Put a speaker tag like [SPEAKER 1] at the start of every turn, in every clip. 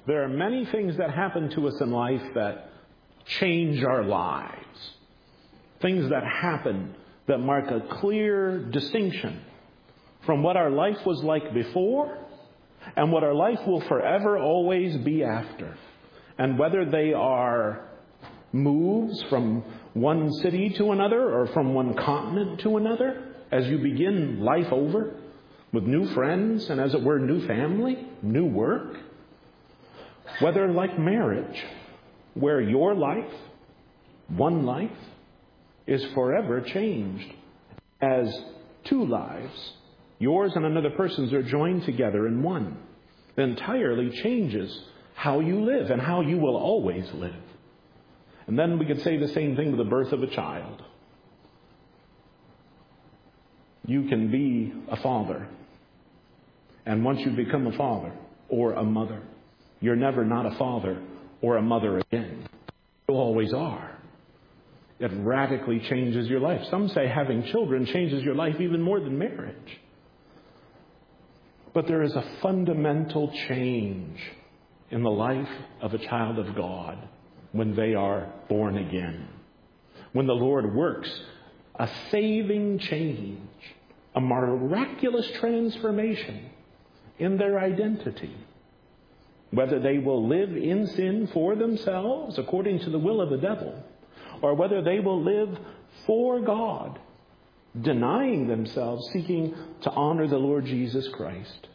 [SPEAKER 1] There are many things that happen to us in life that change our lives. Things that happen that mark a clear distinction from what our life was like before and what our life will forever always be after. And whether they are moves from one city to another or from one continent to another, as you begin life over with new friends and, as it were, new family, new work. Whether like marriage, where your life, one life, is forever changed as two lives, yours and another person's, are joined together in one. It entirely changes how you live and how you will always live. And then we could say the same thing with the birth of a child. You can be a father. And once you become a father or a mother, you're never not a father or a mother again. You always are. It radically changes your life. Some say having children changes your life even more than marriage. But there is a fundamental change in the life of a child of God when they are born again. When the Lord works a saving change, a miraculous transformation in their identity. Whether they will live in sin for themselves according to the will of the devil, or whether they will live for God, denying themselves, seeking to honor the Lord Jesus Christ.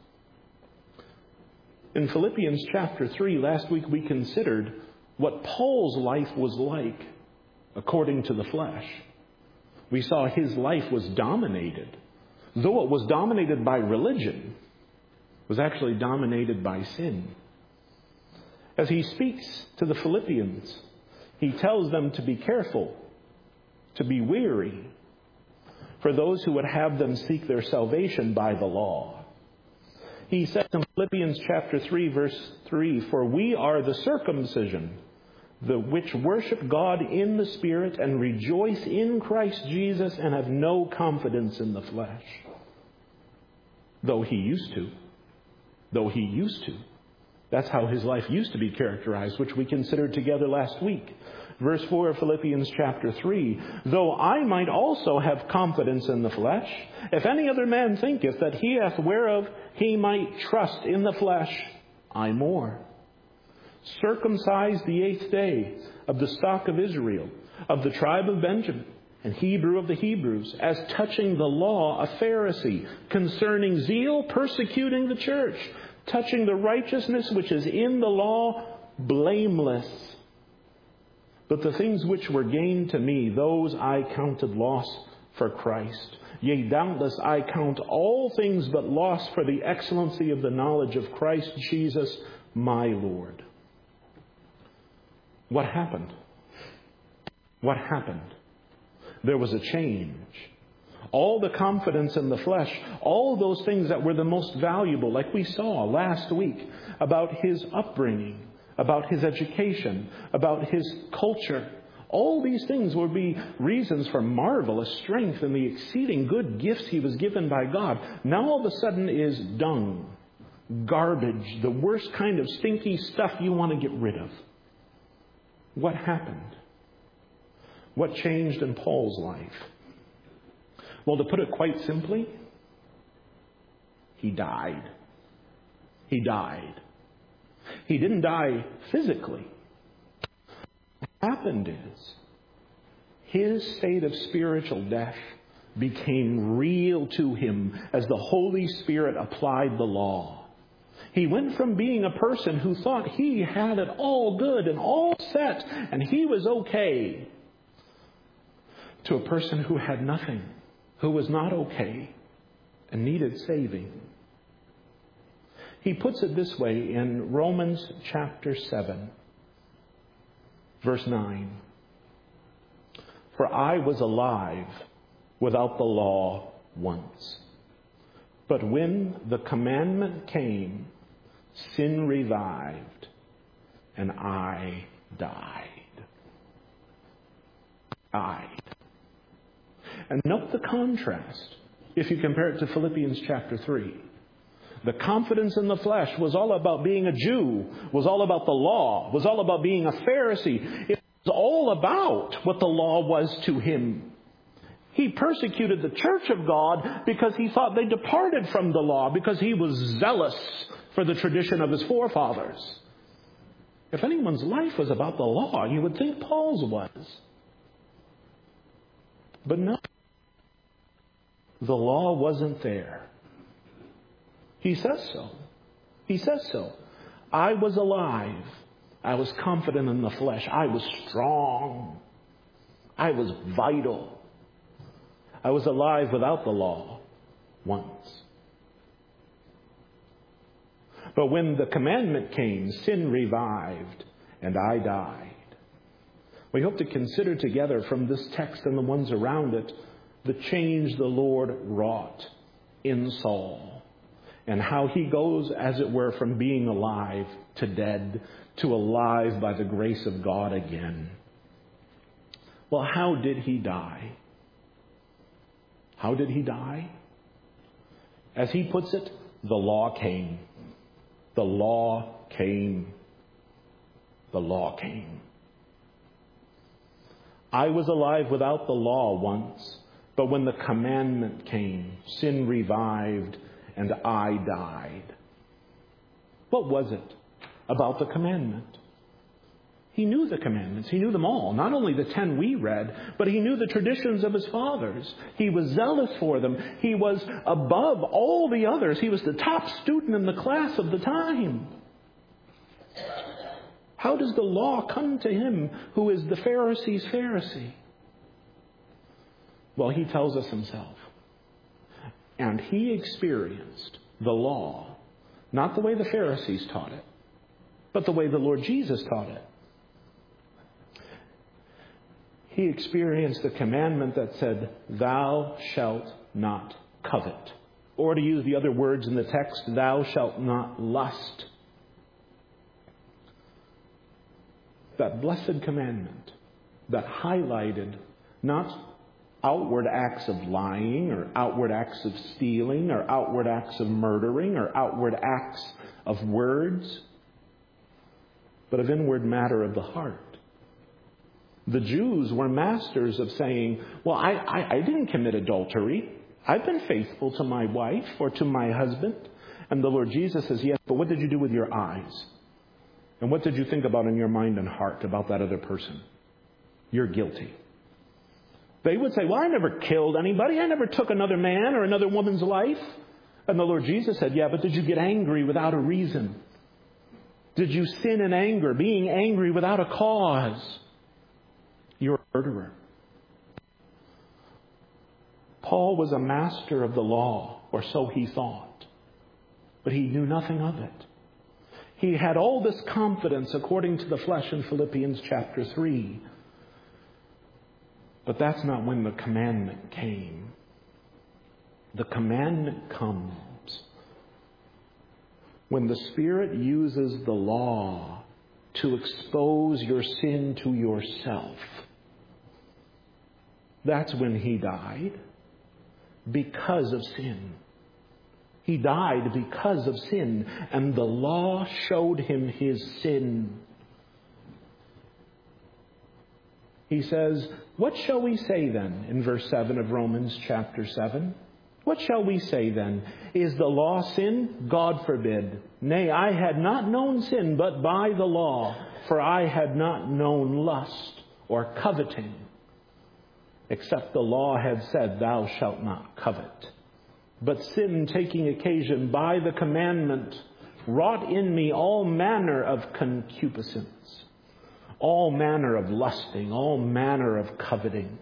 [SPEAKER 1] In Philippians chapter 3, last week we considered what Paul's life was like according to the flesh. We saw his life was dominated. Though it was dominated by religion, it was actually dominated by sin. As he speaks to the Philippians, he tells them to be careful, to be wary, for those who would have them seek their salvation by the law. He says in Philippians chapter 3, verse 3, "For we are the circumcision, the which worship God in the Spirit and rejoice in Christ Jesus and have no confidence in the flesh." Though he used to. That's how his life used to be characterized, which we considered together last week. Verse 4 of Philippians chapter 3, "Though I might also have confidence in the flesh, if any other man thinketh that he hath whereof he might trust in the flesh, I more. Circumcised the 8th day, of the stock of Israel, of the tribe of Benjamin, and Hebrew of the Hebrews, as touching the law a Pharisee, concerning zeal persecuting the church, touching the righteousness which is in the law, blameless. But the things which were gained to me, those I counted loss for Christ. Yea, doubtless I count all things but loss for the excellency of the knowledge of Christ Jesus my Lord." What happened? There was a change. All the confidence in the flesh, all those things that were the most valuable, like we saw last week about his upbringing, about his education, about his culture, all these things would be reasons for marvelous strength and the exceeding good gifts he was given by God. Now all of a sudden is dung, garbage, the worst kind of stinky stuff you want to get rid of. What happened? What changed in Paul's life? Well, to put it quite simply, he died. He didn't die physically. What happened is his state of spiritual death became real to him as the Holy Spirit applied the law. He went from being a person who thought he had it all good and all set and he was okay, to a person who had nothing, who was not okay and needed saving. He puts it this way in Romans chapter 7, verse 9. "For I was alive without the law once. But when the commandment came, sin revived, and I died." And note the contrast if you compare it to Philippians chapter 3. The confidence in the flesh was all about being a Jew, was all about the law, was all about being a Pharisee. It was all about what the law was to him. He persecuted the church of God because he thought they departed from the law, because he was zealous for the tradition of his forefathers. If anyone's life was about the law, you would think Paul's was. But no. The law wasn't there. He says so. He says so. I was alive. I was confident in the flesh. I was strong. I was vital. I was alive without the law once. But when the commandment came, sin revived, and I died. We hope to consider together from this text and the ones around it the change the Lord wrought in Saul, and how he goes, as it were, from being alive to dead to alive by the grace of God again. Well, how did he die? How did he die? As he puts it, the law came. The law came. The law came. I was alive without the law once, but when the commandment came, sin revived and I died. What was it about the commandment? He knew the commandments. He knew them all. Not only the 10 we read, but he knew the traditions of his fathers. He was zealous for them. He was above all the others. He was the top student in the class of the time. How does the law come to him who is the Pharisee's Pharisee? Well, he tells us himself. And he experienced the law, not the way the Pharisees taught it, but the way the Lord Jesus taught it. He experienced the commandment that said, "Thou shalt not covet." Or to use the other words in the text, "Thou shalt not lust." That blessed commandment that highlighted not outward acts of lying or outward acts of stealing or outward acts of murdering or outward acts of words, but of inward matter of the heart. The Jews were masters of saying, well, I didn't commit adultery. I've been faithful to my wife or to my husband. And the Lord Jesus says, yes, but what did you do with your eyes? And what did you think about in your mind and heart about that other person? You're guilty. They would say, well, I never killed anybody. I never took another man or another woman's life. And the Lord Jesus said, yeah, but did you get angry without a reason? Did you sin in anger, being angry without a cause? You're a murderer. Paul was a master of the law, or so he thought. But he knew nothing of it. He had all this confidence according to the flesh in Philippians chapter 3. But that's not when the commandment came. The commandment comes when the Spirit uses the law to expose your sin to yourself. That's when he died. Because of sin. He died because of sin. And the law showed him his sin. He says, what shall we say then? In verse 7 of Romans chapter 7. What shall we say then? Is the law sin? God forbid. Nay, I had not known sin but by the law, for I had not known lust or coveting, except the law had said, thou shalt not covet. But sin, taking occasion by the commandment, wrought in me all manner of concupiscence, all manner of lusting, all manner of coveting.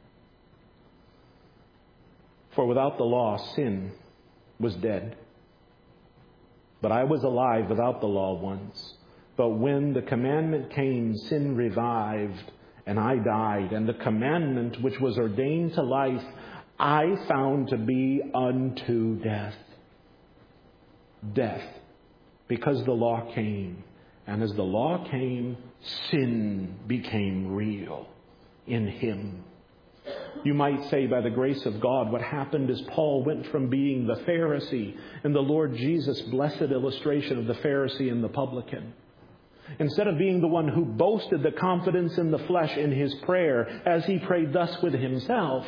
[SPEAKER 1] For without the law, sin was dead. But I was alive without the law once. But when the commandment came, sin revived, and I died. And the commandment which was ordained to life, I found to be unto death. Death. Because the law came. And as the law came, sin became real in him. You might say, by the grace of God, what happened is Paul went from being the Pharisee and the Lord Jesus' blessed illustration of the Pharisee and the publican. Instead of being the one who boasted the confidence in the flesh in his prayer as he prayed thus with himself,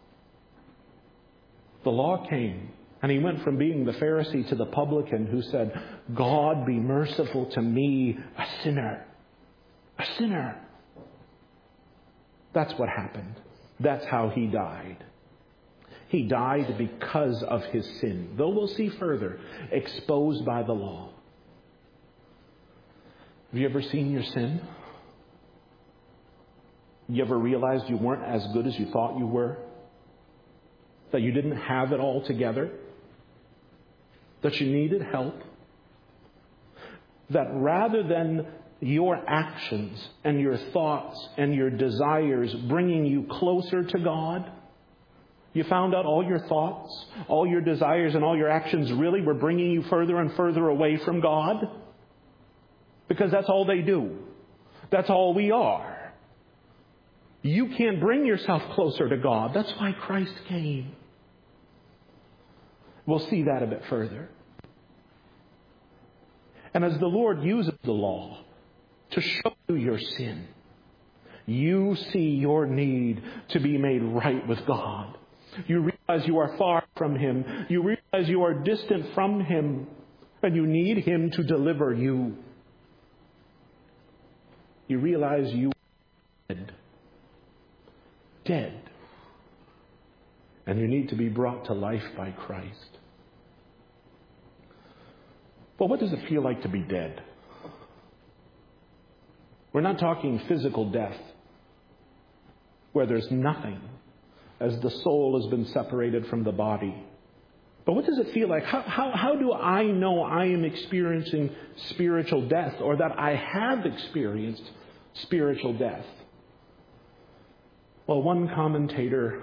[SPEAKER 1] the law came, and he went from being the Pharisee to the publican who said, God be merciful to me, a sinner. A sinner. That's what happened. That's how he died. He died because of his sin. Though we'll see further, exposed by the law. Have you ever seen your sin? You ever realized you weren't as good as you thought you were? That you didn't have it all together? That you needed help? That rather than your actions and your thoughts and your desires bringing you closer to God, you found out all your thoughts, all your desires, and all your actions really were bringing you further and further away from God? Because that's all they do. That's all we are. You can't bring yourself closer to God. That's why Christ came. We'll see that a bit further. And as the Lord uses the law to show you your sin, you see your need to be made right with God. You realize you are far from Him. You realize you are distant from Him. And you need Him to deliver you. You realize you are dead. Dead. And you need to be brought to life by Christ. Well, what does it feel like to be dead? We're not talking physical death, where there's nothing, as the soul has been separated from the body. But what does it feel like? How do I know I am experiencing spiritual death, or that I have experienced spiritual death? Well, one commentator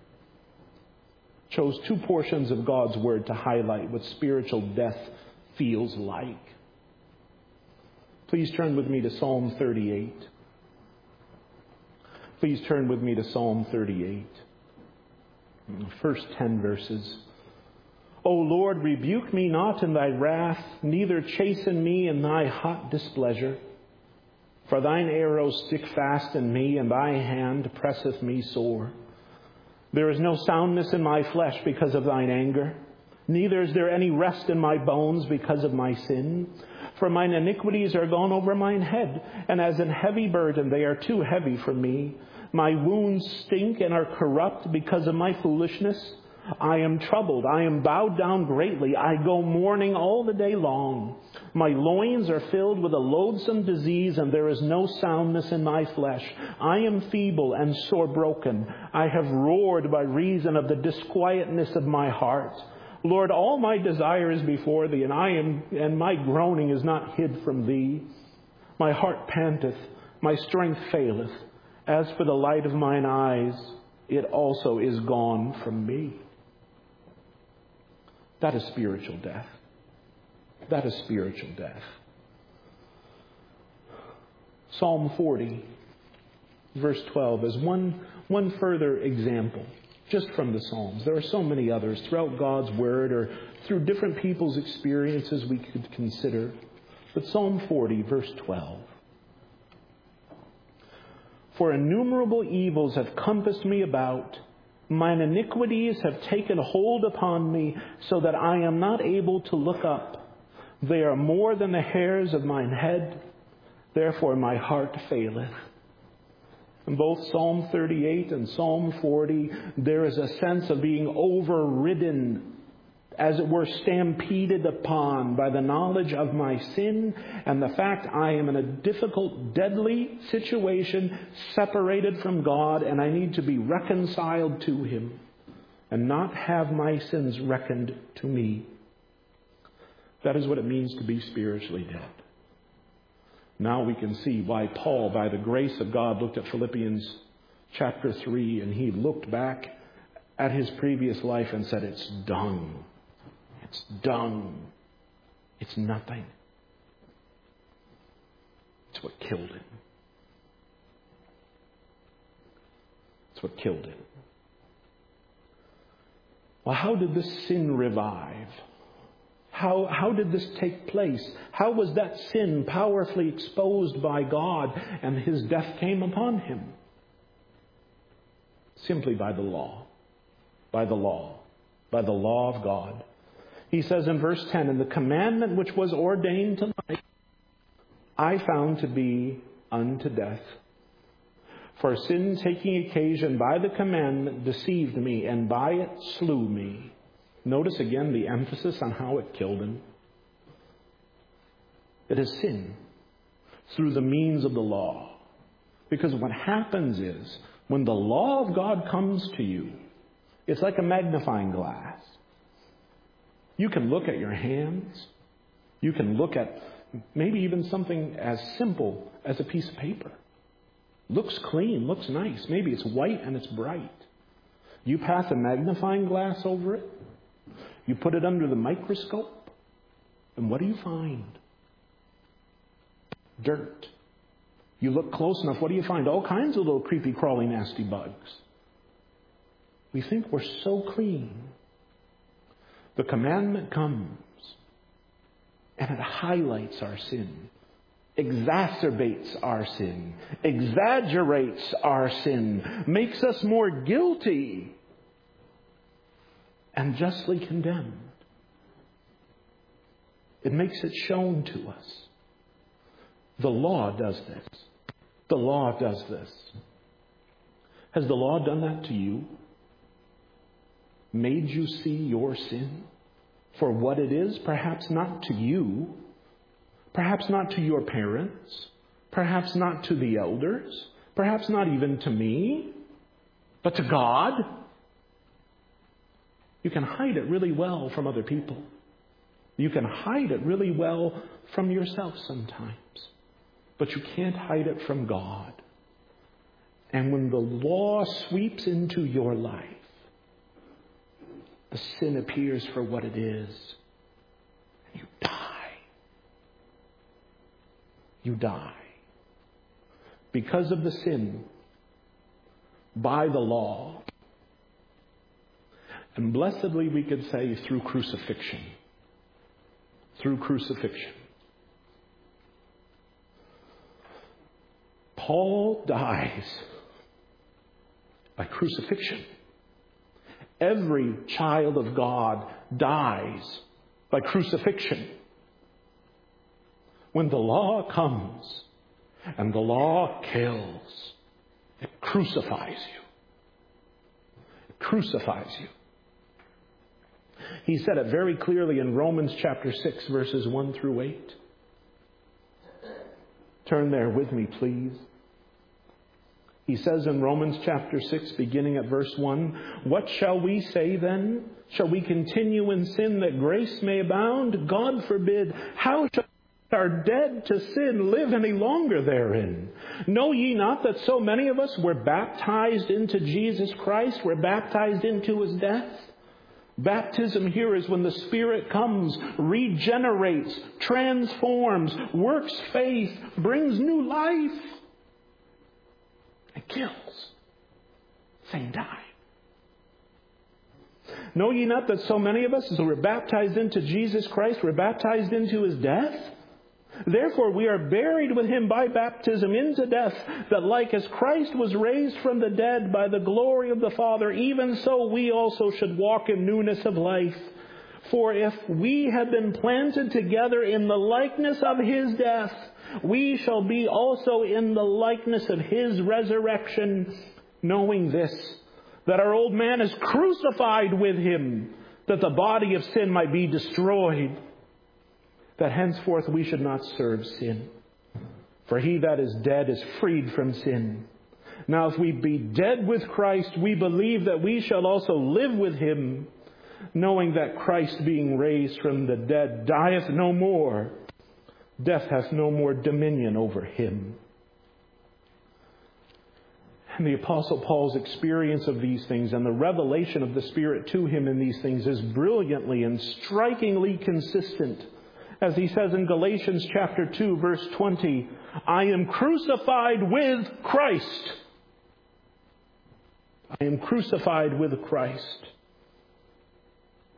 [SPEAKER 1] chose two portions of God's Word to highlight what spiritual death feels like. Please turn with me to Psalm 38. Please turn with me to Psalm 38. First 10 verses. O Lord, rebuke me not in thy wrath, neither chasten me in thy hot displeasure. For thine arrows stick fast in me, and thy hand presseth me sore. There is no soundness in my flesh because of thine anger, neither is there any rest in my bones because of my sin. For mine iniquities are gone over mine head, and as an heavy burden they are too heavy for me. My wounds stink and are corrupt because of my foolishness. I am troubled, I am bowed down greatly, I go mourning all the day long. My loins are filled with a loathsome disease, and there is no soundness in my flesh. I am feeble and sore broken. I have roared by reason of the disquietness of my heart. Lord, all my desire is before thee, and my groaning is not hid from thee. My heart panteth, my strength faileth. As for the light of mine eyes, it also is gone from me. That is spiritual death. That is spiritual death. Psalm 40, verse 12, is one further example, just from the Psalms. There are so many others throughout God's Word, or through different people's experiences we could consider. But Psalm 40, verse 12. For innumerable evils have compassed me about. Mine iniquities have taken hold upon me, so that I am not able to look up. They are more than the hairs of mine head. Therefore my heart faileth. In both Psalm 38 and Psalm 40, there is a sense of being overridden, as it were stampeded upon by the knowledge of my sin and the fact I am in a difficult, deadly situation, separated from God, and I need to be reconciled to Him and not have my sins reckoned to me. That is what it means to be spiritually dead. Now we can see why Paul, by the grace of God, looked at Philippians chapter 3, and he looked back at his previous life and said, it's dung. It's dung. It's nothing. It's what killed him. It's what killed him. Well, how did this sin revive? How did this take place? How was that sin powerfully exposed by God and his death came upon him? Simply by the law. By the law. By the law of God. He says in verse 10, "And the commandment which was ordained to life, I found to be unto death. For sin taking occasion by the commandment deceived me, and by it slew me." Notice again the emphasis on how it killed him. It is sin through the means of the law. Because what happens is, when the law of God comes to you, it's like a magnifying glass. You can look at your hands. You can look at maybe even something as simple as a piece of paper. Looks clean, looks nice. Maybe it's white and it's bright. You pass a magnifying glass over it. You put it under the microscope. And what do you find? Dirt. You look close enough, what do you find? All kinds of little creepy, crawly, nasty bugs. We think we're so clean. The commandment comes and it highlights our sin, exacerbates our sin, exaggerates our sin, makes us more guilty and justly condemned. It makes it shown to us. The law does this. The law does this. Has the law done that to you? Made you see your sin for what it is? Perhaps not to you. Perhaps not to your parents. Perhaps not to the elders. Perhaps not even to me. But to God. You can hide it really well from other people. You can hide it really well from yourself sometimes. But you can't hide it from God. And when the law sweeps into your life, the sin appears for what it is. And you die. You die. Because of the sin, by the law. And blessedly we could say through crucifixion. Through crucifixion. Paul dies by crucifixion. Every child of God dies by crucifixion. When the law comes and the law kills, it crucifies you. It crucifies you. He said it very clearly in Romans chapter 6, verses 1 through 8. Turn there with me, please. He says in Romans chapter 6, beginning at verse 1, "What shall we say then? Shall we continue in sin that grace may abound? God forbid. How shall we are dead to sin live any longer therein? Know ye not that so many of us were baptized into Jesus Christ, were baptized into his death?" Baptism here is when the Spirit comes, regenerates, transforms, works faith, brings new life. It kills. Same time. Know ye not that so many of us, as were baptized into Jesus Christ, were baptized into his death? Therefore we are buried with him by baptism into death, that like as Christ was raised from the dead by the glory of the Father, even so we also should walk in newness of life. For if we have been planted together in the likeness of his death, we shall be also in the likeness of his resurrection, knowing this, that our old man is crucified with him, that the body of sin might be destroyed, that henceforth we should not serve sin. For he that is dead is freed from sin. Now if we be dead with Christ, we believe that we shall also live with him, knowing that Christ being raised from the dead dieth no more. Death hath no more dominion over him. And the Apostle Paul's experience of these things and the revelation of the Spirit to him in these things is brilliantly and strikingly consistent. As he says in Galatians chapter 2, verse 20, "I am crucified with Christ." I am crucified with Christ.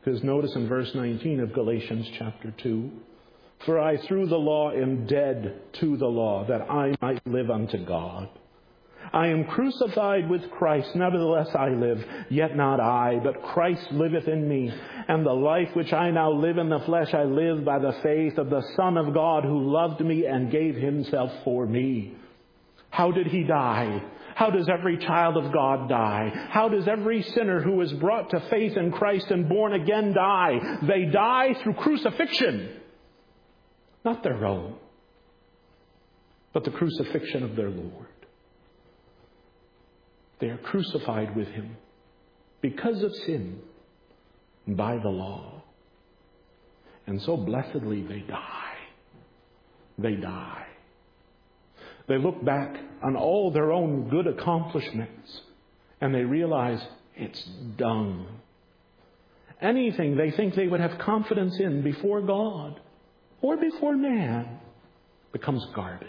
[SPEAKER 1] Because notice in verse 19 of Galatians chapter 2, "For I through the law am dead to the law, that I might live unto God. I am crucified with Christ, nevertheless I live, yet not I, but Christ liveth in me. And the life which I now live in the flesh, I live by the faith of the Son of God, who loved me and gave himself for me." How did he die? How does every child of God die? How does every sinner who is brought to faith in Christ and born again die? They die through crucifixion. Not their own, but the crucifixion of their Lord. They are crucified with him because of sin and by the law. And so blessedly they die. They die. They look back on all their own good accomplishments and they realize it's dung. Anything they think they would have confidence in before God or before man becomes garbage.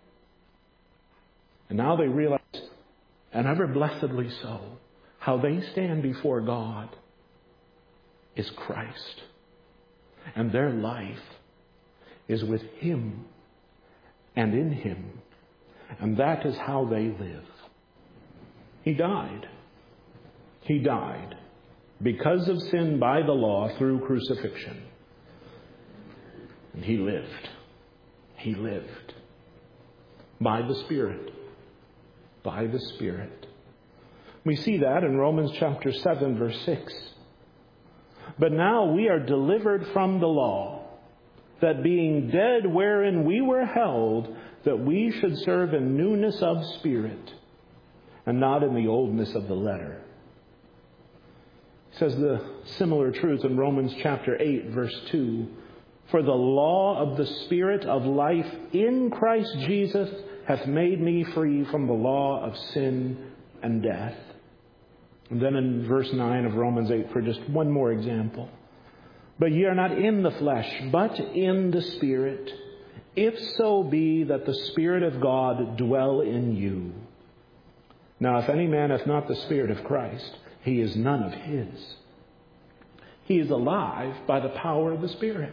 [SPEAKER 1] And now they realize, and ever blessedly so, how they stand before God is Christ. And their life is with him and in him. And that is how they live. He died. He died because of sin by the law through crucifixion. And he lived. He lived by the Spirit. By the Spirit. We see that in Romans chapter 7, verse 6. "But now we are delivered from the law, that being dead wherein we were held, that we should serve in newness of spirit, and not in the oldness of the letter." It says the similar truth in Romans chapter 8, verse 2. "For the law of the Spirit of life in Christ Jesus hath made me free from the law of sin and death." And then in verse 9 of Romans 8, for just one more example. "But ye are not in the flesh, but in the Spirit, if so be that the Spirit of God dwell in you. Now if any man hath not the Spirit of Christ, he is none of his." He is alive by the power of the Spirit.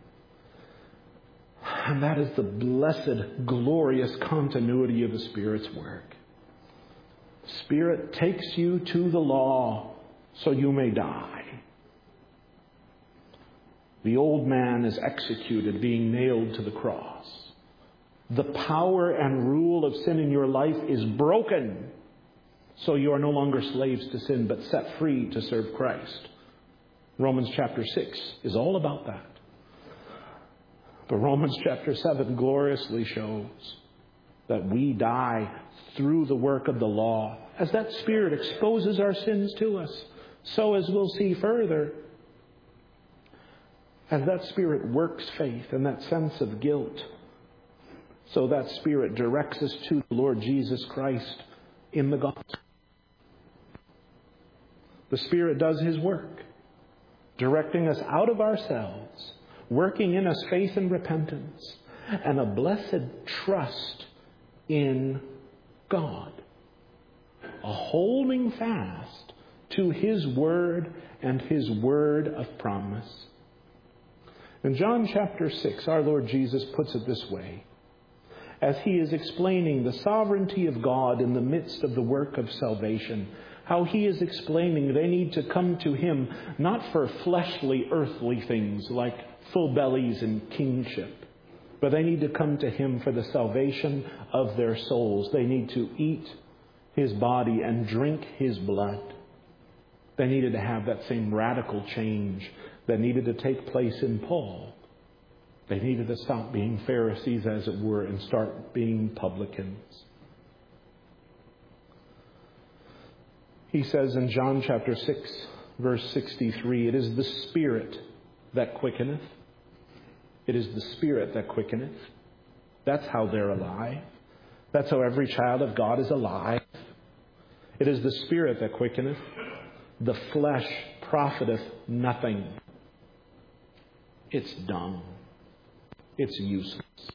[SPEAKER 1] And that is the blessed, glorious continuity of the Spirit's work. The Spirit takes you to the law so you may die. The old man is executed, being nailed to the cross. The power and rule of sin in your life is broken, so you are no longer slaves to sin, but set free to serve Christ. Romans chapter 6 is all about that. But Romans chapter 7 gloriously shows that we die through the work of the law. As that Spirit exposes our sins to us, so as we'll see further, as that Spirit works faith and that sense of guilt, so that Spirit directs us to the Lord Jesus Christ in the gospel. The Spirit does his work, directing us out of ourselves, working in us faith and repentance, and a blessed trust in God. A holding fast to his word and his word of promise. In John chapter 6, our Lord Jesus puts it this way, as he is explaining the sovereignty of God in the midst of the work of salvation, how he is explaining they need to come to him not for fleshly, earthly things like full bellies and kingship, but they need to come to him for the salvation of their souls. They need to eat his body and drink his blood. They needed to have that same radical change that needed to take place in Paul. They needed to stop being Pharisees, as it were, and start being publicans. He says in John chapter 6, verse 63, "It is the Spirit that quickeneth." It is the Spirit that quickeneth. That's how they're alive. That's how every child of God is alive. It is the Spirit that quickeneth. The flesh profiteth nothing. It's dung. It's useless.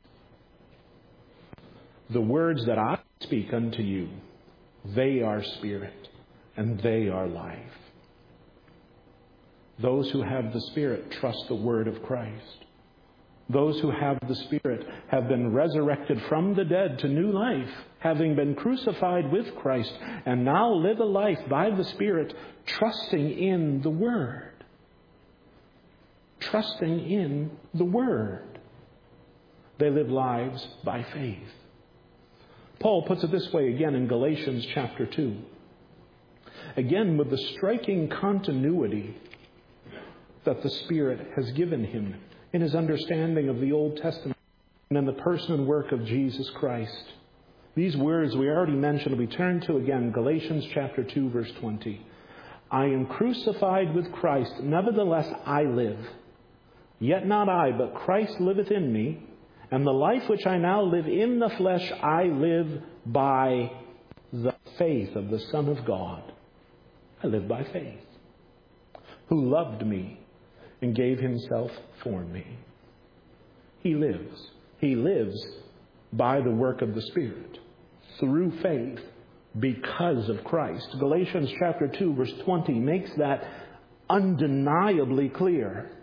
[SPEAKER 1] The words that I speak unto you, they are spirit and they are life. Those who have the Spirit trust the word of Christ. Those who have the Spirit have been resurrected from the dead to new life, having been crucified with Christ, and now live a life by the Spirit, trusting in the Word. Trusting in the Word. They live lives by faith. Paul puts it this way again in Galatians chapter 2. Again, with the striking continuity that the Spirit has given him in his understanding of the Old Testament and in the person and work of Jesus Christ. These words we already mentioned, we turn to again, Galatians chapter 2, verse 20. I am crucified with Christ, nevertheless I live. Yet not I, but Christ liveth in me, and the life which I now live in the flesh, I live by the faith of the Son of God. I live by faith, who loved me and gave himself for me. He lives. He lives by the work of the Spirit, through faith, because of Christ. Galatians chapter 2, verse 20 makes that undeniably clear.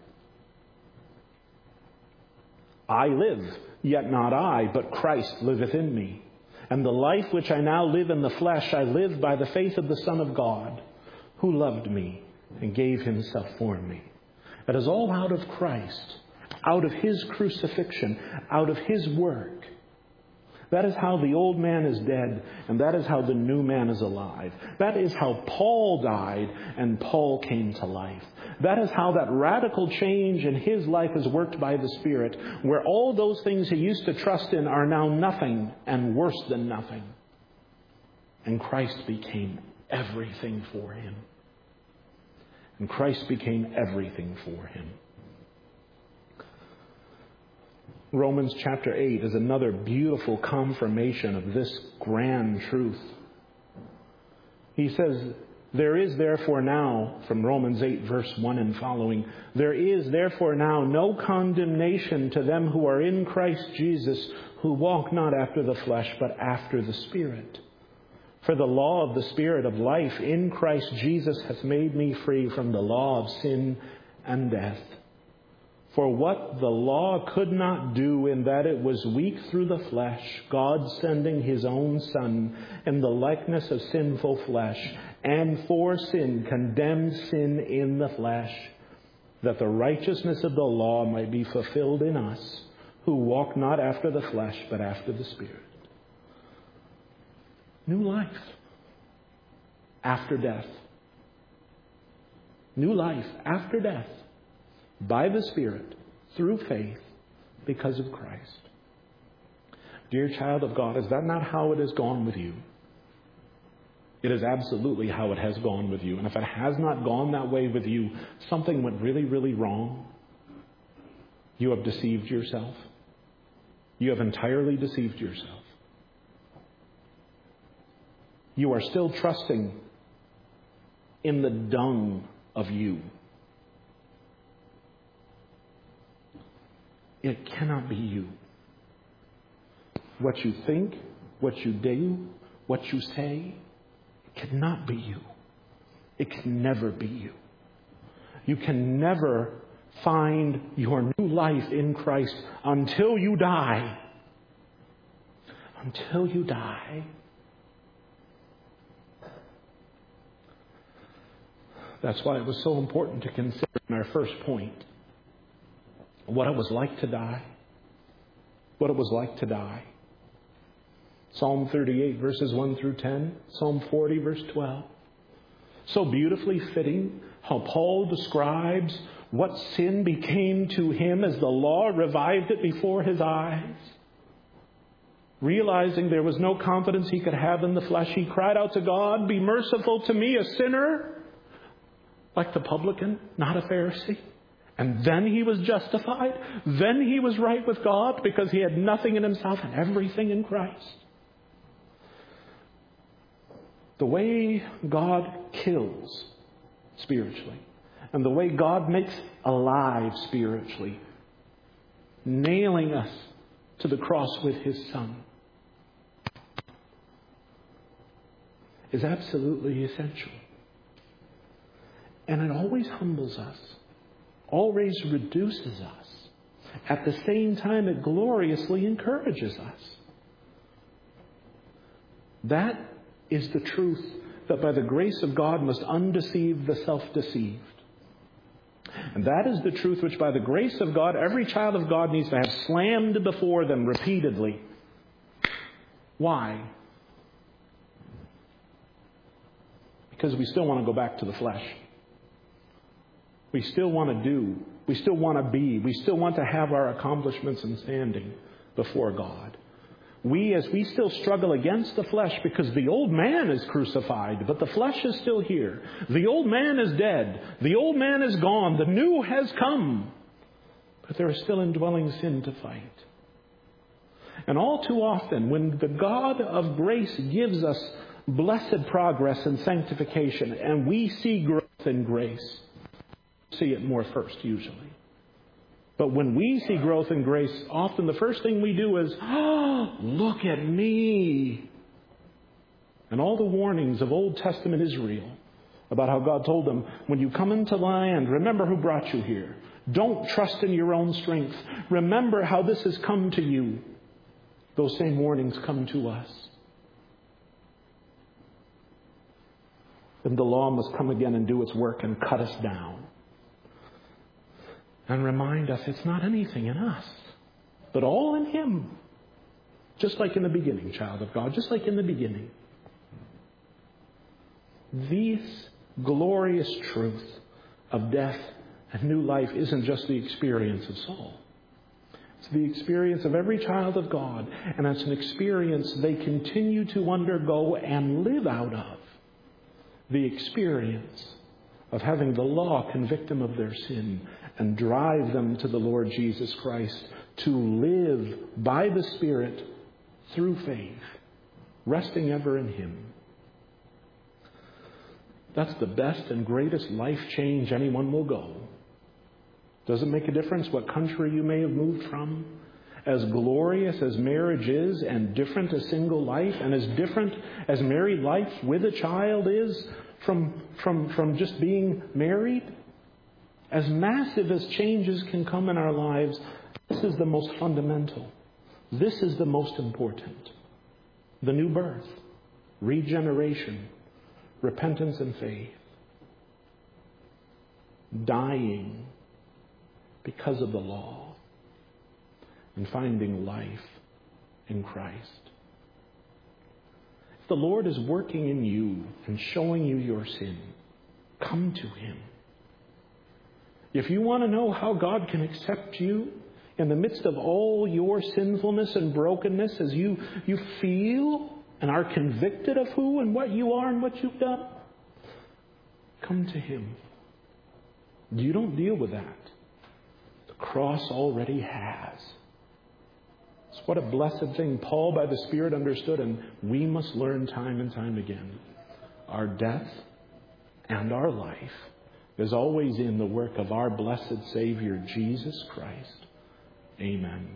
[SPEAKER 1] I live, yet not I, but Christ liveth in me. And the life which I now live in the flesh, I live by the faith of the Son of God, who loved me and gave himself for me. It is all out of Christ, out of his crucifixion, out of his work. That is how the old man is dead, and that is how the new man is alive. That is how Paul died, and Paul came to life. That is how that radical change in his life is worked by the Spirit, where all those things he used to trust in are now nothing and worse than nothing. And Christ became everything for him. And Christ became everything for him. Romans chapter 8 is another beautiful confirmation of this grand truth. He says, there is therefore now, from Romans 8 verse 1 and following, there is therefore now no condemnation to them who are in Christ Jesus, who walk not after the flesh, but after the Spirit. For the law of the Spirit of life in Christ Jesus hath made me free from the law of sin and death. For what the law could not do, in that it was weak through the flesh, God sending his own Son in the likeness of sinful flesh, and for sin condemned sin in the flesh, that the righteousness of the law might be fulfilled in us, who walk not after the flesh, but after the Spirit. New life after death. New life after death by the Spirit through faith because of Christ. Dear child of God, is that not how it has gone with you? It is absolutely how it has gone with you. And if it has not gone that way with you, something went really, really wrong. You have deceived yourself. You have entirely deceived yourself. You are still trusting in the dung of you. It cannot be you. What you think, what you do, what you say, it cannot be you. It can never be you. You can never find your new life in Christ until you die. Until you die. That's why it was so important to consider in our first point what it was like to die. What it was like to die. Psalm 38 verses 1 through 10. Psalm 40 verse 12. So beautifully fitting how Paul describes what sin became to him as the law revived it before his eyes. Realizing there was no confidence he could have in the flesh, he cried out to God, "Be merciful to me, a sinner." Like the publican, not a Pharisee. And then he was justified. Then he was right with God because he had nothing in himself and everything in Christ. The way God kills spiritually and the way God makes alive spiritually, nailing us to the cross with his Son, is absolutely essential. And it always humbles us, always reduces us. At the same time, it gloriously encourages us. That is the truth that by the grace of God must undeceive the self-deceived. And that is the truth which by the grace of God, every child of God needs to have slammed before them repeatedly. Why? Because we still want to go back to the flesh. We still want to do. We still want to be. We still want to have our accomplishments and standing before God. As we still struggle against the flesh because the old man is crucified, but the flesh is still here. The old man is dead. The old man is gone. The new has come. But there is still indwelling sin to fight. And all too often, when the God of grace gives us blessed progress and sanctification, and we see growth in grace, see it more first usually. But when we see growth in grace, often the first thing we do is, oh, look at me. And all the warnings of Old Testament Israel about how God told them, when you come into land, remember who brought you here. Don't trust in your own strength. Remember how this has come to you. Those same warnings come to us. Then the law must come again and do its work and cut us down. And remind us it's not anything in us, but all in Him. Just like in the beginning, child of God, just like in the beginning. This glorious truth of death and new life isn't just the experience of Saul. It's the experience of every child of God, and it's an experience they continue to undergo and live out of. The experience of having the law convict them of their sin and drive them to the Lord Jesus Christ to live by the Spirit through faith, resting ever in Him. That's the best and greatest life change anyone will go. Does it make a difference what country you may have moved from? As glorious as marriage is, and different as single life, and as different as married life with a child is from just being married, as massive as changes can come in our lives, this is the most fundamental. This is the most important. The new birth, regeneration, repentance and faith. Dying because of the law and finding life in Christ. If the Lord is working in you and showing you your sin, come to Him. If you want to know how God can accept you in the midst of all your sinfulness and brokenness as you feel and are convicted of who and what you are and what you've done, come to Him. You don't deal with that. The cross already has. It's what a blessed thing Paul by the Spirit understood, and we must learn time and time again. Our death and our life is always in the work of our blessed Savior, Jesus Christ. Amen.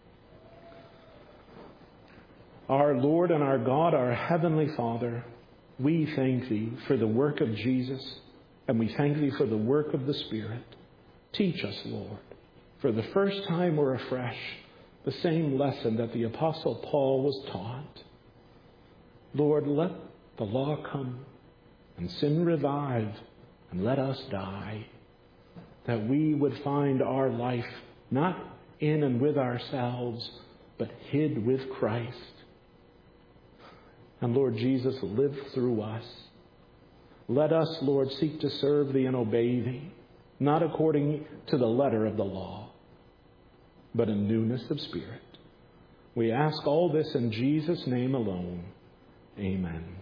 [SPEAKER 1] Our Lord and our God, our Heavenly Father, we thank Thee for the work of Jesus, and we thank Thee for the work of the Spirit. Teach us, Lord, for the first time or afresh, the same lesson that the Apostle Paul was taught. Lord, let the law come and sin revive, and let us die, that we would find our life not in and with ourselves, but hid with Christ. And Lord Jesus, live through us. Let us, Lord, seek to serve Thee and obey Thee, not according to the letter of the law, but in newness of spirit. We ask all this in Jesus' name alone. Amen.